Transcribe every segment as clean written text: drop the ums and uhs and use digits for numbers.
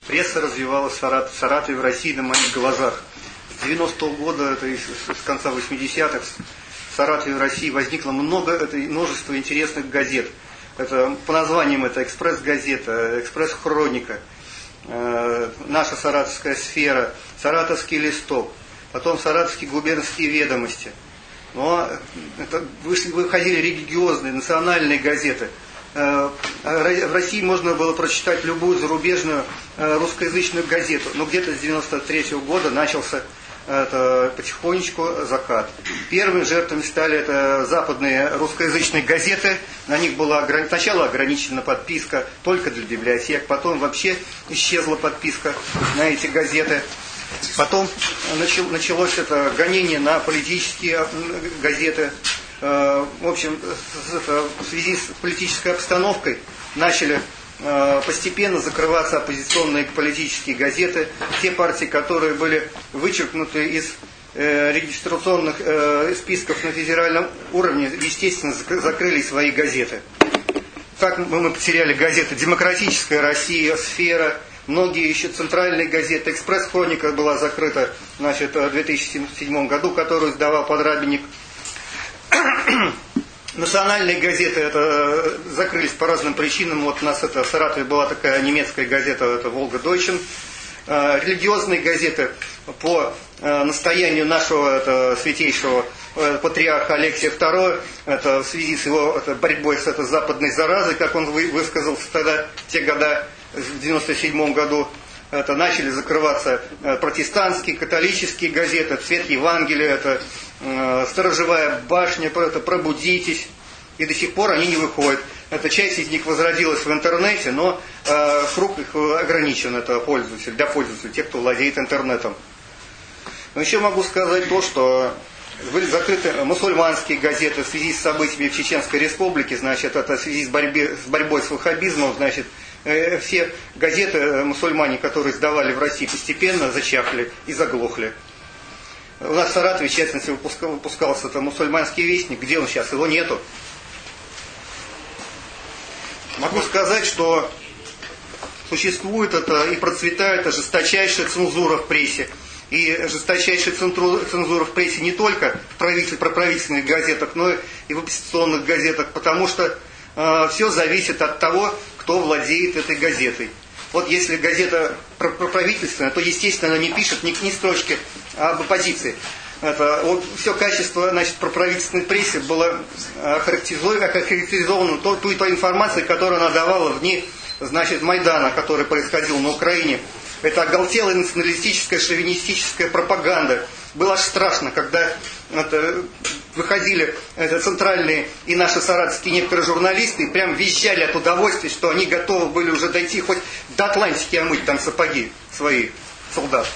Пресса развивалась в Саратове, в России на моих глазах. С 90-го года, это с конца 80-х, в Саратове, в России возникло множество интересных газет. Это, по названиям это «Экспресс-газета», «Экспресс-хроника», «Наша саратовская сфера», «Саратовский листок», потом «Саратовские губернские ведомости». Но выходили религиозные, национальные газеты. В России можно было прочитать любую зарубежную русскоязычную газету, но где-то с 93-го года начался потихонечку закат. Первыми жертвами стали западные русскоязычные газеты. На них была сначала ограничена подписка только для библиотек, потом вообще исчезла подписка на эти газеты. Потом началось гонение на политические газеты. В общем, в связи с политической обстановкой начали постепенно закрываться оппозиционные политические газеты. Те партии, которые были вычеркнуты из регистрационных списков на федеральном уровне, естественно, закрыли свои газеты. Так мы потеряли газеты «Демократическая Россия», «Сфера», многие еще центральные газеты. «Экспресс-хроника» была закрыта в 2007 году, которую издавал Подрабенник. Национальные газеты закрылись по разным причинам. Вот у нас в Саратове была такая немецкая газета «Волга Дойчен». Религиозные газеты по настоянию нашего святейшего патриарха Алексия II, в связи с его борьбой с западной заразой, как он высказался тогда, в те года, в 1997 году, начали закрываться протестантские, католические газеты, «Цвет Евангелия», «Сторожевая башня», «Пробудитесь», и до сих пор они не выходят. Часть из них возродилась в интернете, но круг их ограничен, для пользователей, тех, кто владеет интернетом. Но еще могу сказать то, что были закрыты мусульманские газеты в связи с событиями в Чеченской Республике, это в связи с борьбой с ваххабизмом, все газеты мусульмане, которые издавали в России, постепенно зачахли и заглохли. У нас в Саратове, в частности, выпускался «Мусульманский вестник». Где он сейчас? Его нету. Могу сказать, что существует и процветает жесточайшая цензура в прессе. И жесточайшая цензура в прессе не только в проправительственных газетах, но и в оппозиционных газетах, потому что все зависит от того, кто владеет этой газетой. Вот если газета проправительственная, то, естественно, она не пишет ни строчки об оппозиции. Все качество проправительственной прессы было охарактеризовано той информацией, которую она давала в дни Майдана, который происходил на Украине. Это оголтелая националистическая, шовинистическая пропаганда. Было аж страшно, когда выходили центральные и наши саратовские некоторые журналисты и прям визжали от удовольствия, что они готовы были уже дойти хоть до Атлантики, омыть там сапоги свои солдат.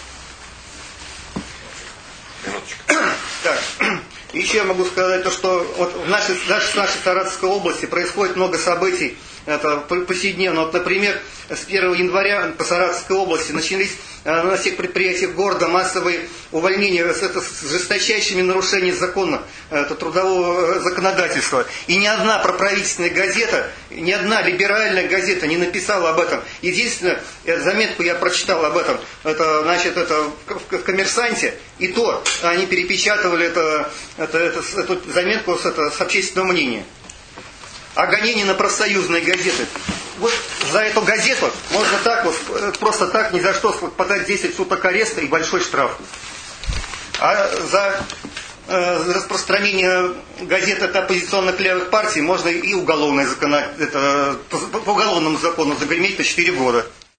Так. Еще я могу сказать, что в нашей Саратовской области происходит много событий повседневно. Например, с 1 января по Саратовской области начались на всех предприятиях города массовые увольнения с жесточайшими нарушениями закона, трудового законодательства. И ни одна проправительственная газета, ни одна либеральная газета не написала об этом. Единственное, заметку я прочитал об этом, в «Коммерсанте», и то они перепечатывали эту заметку с общественного мнения. А гонение на профсоюзные газеты. Вот за эту газету можно просто так, ни за что подать 10 суток ареста и большой штраф. А за распространение газет от оппозиционных левых партий можно и по уголовному закону загреметь на 4 года.